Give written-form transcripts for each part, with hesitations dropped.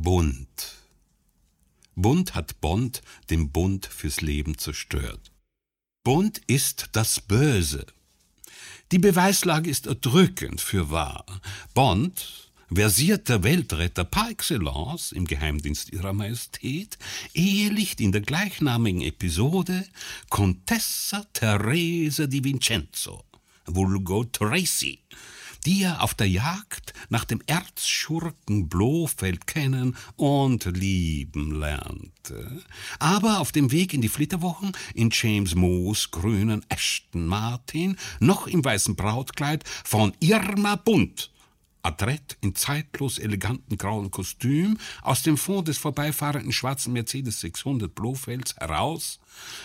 Bunt. Bunt hat Bond den Bund fürs Leben zerstört. Bunt ist das Böse. Die Beweislage ist erdrückend für wahr. Bond, versierter Weltretter par excellence im Geheimdienst ihrer Majestät, ehelicht in der gleichnamigen Episode Contessa Teresa di Vincenzo, vulgo Tracy, die er auf der Jagd nach dem Erzschurken Blofeld kennen und lieben lernte. Aber auf dem Weg in die Flitterwochen in James Moos grünen Aston Martin, noch im weißen Brautkleid von Irma Bunt, adrett in zeitlos eleganten grauen Kostüm, aus dem Fond des vorbeifahrenden schwarzen Mercedes 600 Blofelds heraus,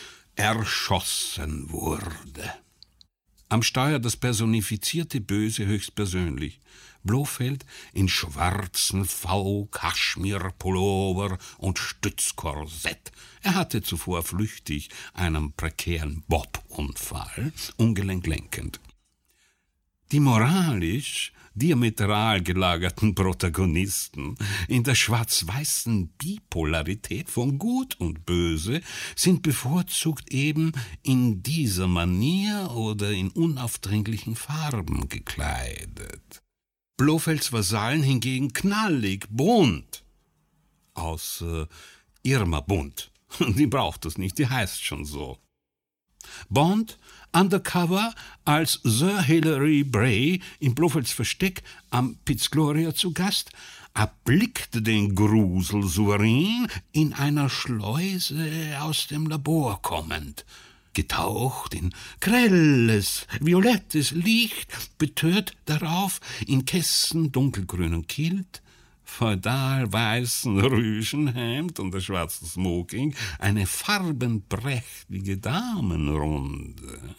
erschossen wurde. Am Steuer das personifizierte Böse höchstpersönlich. Blofeld in schwarzem V-Kaschmir-Pullover und Stützkorsett. Er hatte zuvor flüchtig einen prekären Bob-Unfall, ungelenk lenkend. Die moralisch diametral gelagerten Protagonisten in der schwarz-weißen Bipolarität von Gut und Böse sind bevorzugt eben in dieser Manier oder in unaufdringlichen Farben gekleidet. Blofelds Vasallen hingegen knallig, bunt. Außer Irma Bunt. Die braucht es nicht, die heißt schon so. Bond, undercover als Sir Hilary Bray in Blofelds Versteck am Piz Gloria zu Gast, erblickte den Grusel souverän in einer Schleuse aus dem Labor kommend. Getaucht in grelles, violettes Licht, betört darauf in Kästen dunkelgrünen Kilt, feudal-weißen Rüschenhemd und der schwarzen Smoking, eine farbenprächtige Damenrunde.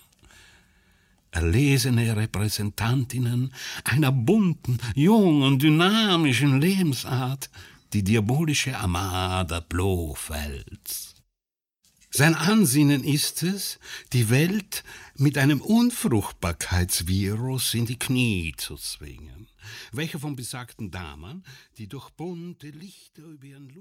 Erlesene Repräsentantinnen einer bunten, jungen, dynamischen Lebensart, die diabolische Armada Blofelds. Sein Ansinnen ist es, die Welt mit einem Unfruchtbarkeitsvirus in die Knie zu zwingen, welcher von besagten Damen, die durch bunte Lichter über ihren